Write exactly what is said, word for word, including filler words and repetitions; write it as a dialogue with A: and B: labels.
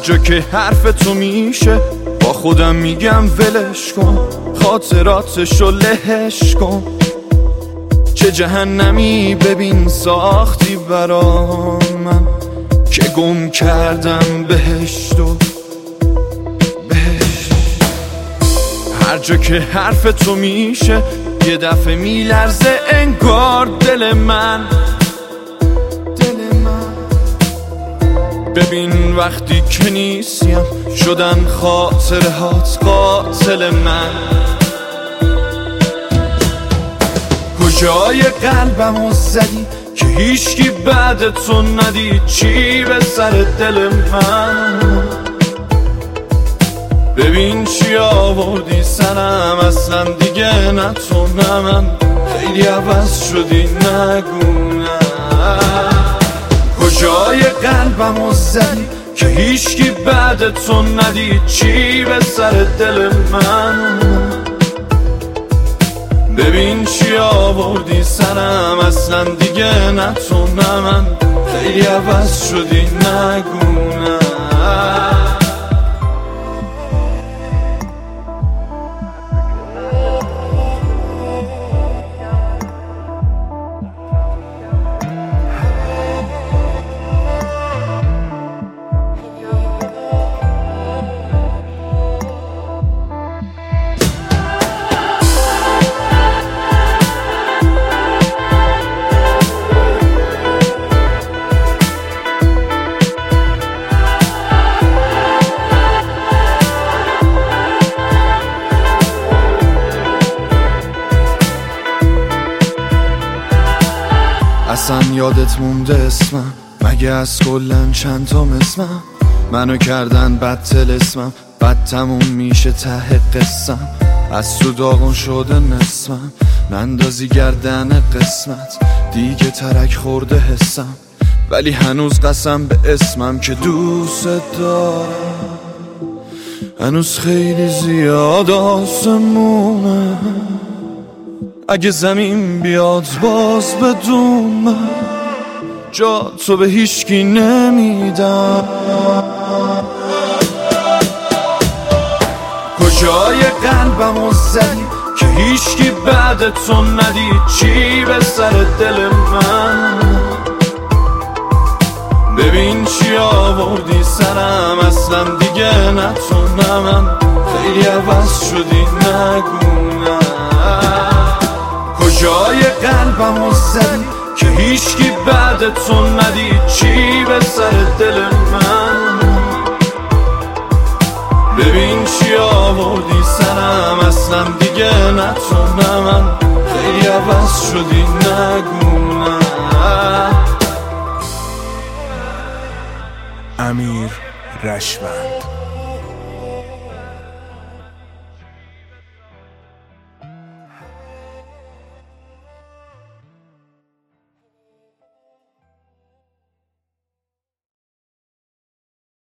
A: جا که حرف تو میشه با خودم میگم ولش کن، خاطراتشو لهش کن. چه جهنمی ببین ساختی برا من که گم کردم بهشتو بهشت. هر جا که حرف تو میشه یه دفعه میلرزه انگار دل من دل من. ببین وقتی که نیستیم شدن خاطره هات قاتل من. کجای قلبمو زدی که هیچکی بعد تو ندید؟ چی به سر دل من؟ ببین چی آوردی سرم، اصلا دیگه نه تو نه من. خیلی عوض شدی نگو نه. کجای قلبمو زدی که هیچکی بعد تو ندید؟ چی به سر دل من؟ ببین چی آوردی سرم، اصلا دیگه نه تو نه من. خیلی عوض شدی نگو نه. اصلا یادت مونده اسمم؟ مگه از کلن چند تا اسمم؟ منو کردن بدتل اسمم، بد تموم میشه ته قسم. از تو داغون شده نسمم، نندازی گردن قسمت. دیگه ترک خورده حسم، ولی هنوز قسم به اسمم که دوست دارم. هنوز خیلی زیاد آسمونه، اگه زمین بیاد باز بدون من، جا تو به هیچکی نمیدم. کجای قلبمو زدی که هیچکی بعد تو ندید؟ چی به سر دل من؟ ببین چی آوردی سرم، اصلا دیگه نه تو نه من. خیلی عوض شدی نگو نه. کجای قلبمو زدی که هیچکی بعد تو ندید؟ چی به سر دل من؟ ببین چی آوردی سرم، اصلا دیگه نه تو نه من. خیلی عوض شدی نگو نه.
B: امیر رشوند.